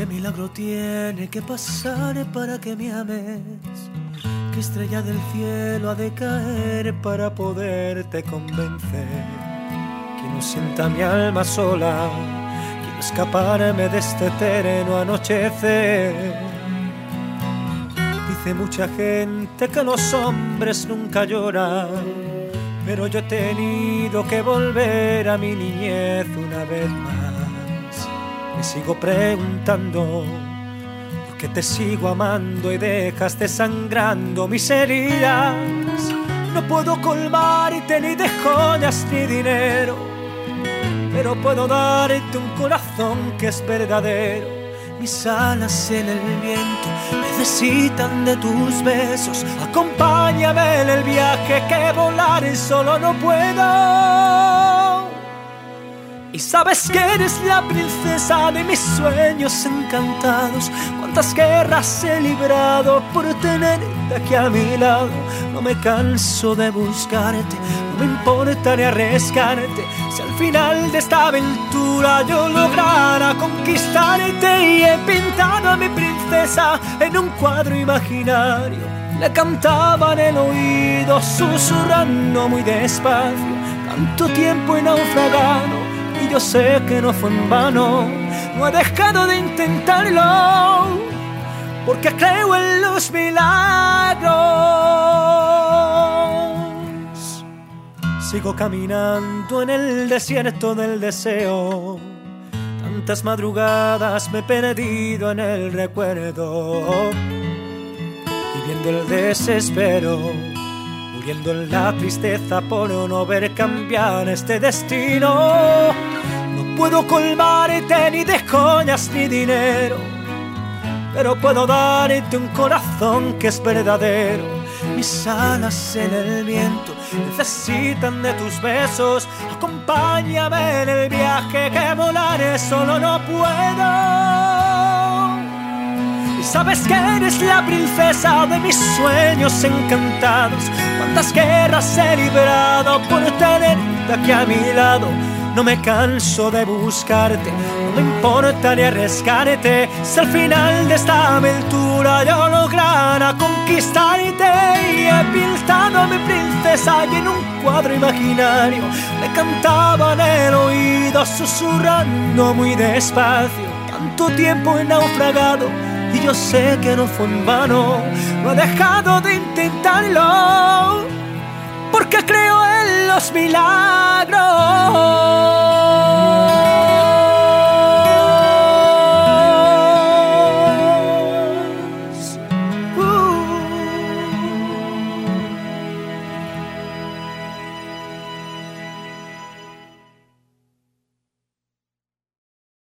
¿Qué milagro tiene que pasar para que me ames? ¿Qué estrella del cielo ha de caer para poderte convencer? Que no sienta mi alma sola, quiero escaparme de este eterno anochecer. Dice mucha gente que los hombres nunca lloran, pero yo he tenido que volver a mi niñez una vez más. Me sigo preguntando por qué te sigo amando y dejas desangrando mis heridas. No puedo colmarte ni de joyas ni dinero, pero puedo darte un corazón que es verdadero. Mis alas en el viento necesitan de tus besos. Acompáñame en el viaje que volar solo no puedo. Y sabes que eres la princesa de mis sueños encantados. Cuántas guerras he librado por tenerte aquí a mi lado. No me canso de buscarte, no me importa ni arriesgarte. Si al final de esta aventura yo lograra conquistarte. Y he pintado a mi princesa en un cuadro imaginario. Le cantaba en el oído susurrando muy despacio. Tanto tiempo he naufragado y yo sé que no fue en vano. No he dejado de intentarlo porque creo en los milagros. Sigo caminando en el desierto del deseo. Tantas madrugadas me he perdido en el recuerdo, viviendo el desespero, muriendo en la tristeza por no ver cambiar este destino. No puedo colmarte ni de joyas ni dinero, pero puedo darte un corazón que es verdadero. Mis alas en el viento necesitan de tus besos. Acompáñame en el viaje que volaré solo no puedo. Y sabes que eres la princesa de mis sueños encantados. Cuántas guerras he librado por tenerte aquí a mi lado. No me canso de buscarte, no me importa ni arriesgarte. Si al final de esta aventura yo lograra conquistarte. Y he pintado a mi princesa y en un cuadro imaginario me cantaba en el oído susurrando muy despacio. Tanto tiempo he naufragado y yo sé que no fue en vano. No he dejado de intentarlo porque creo en los milagros.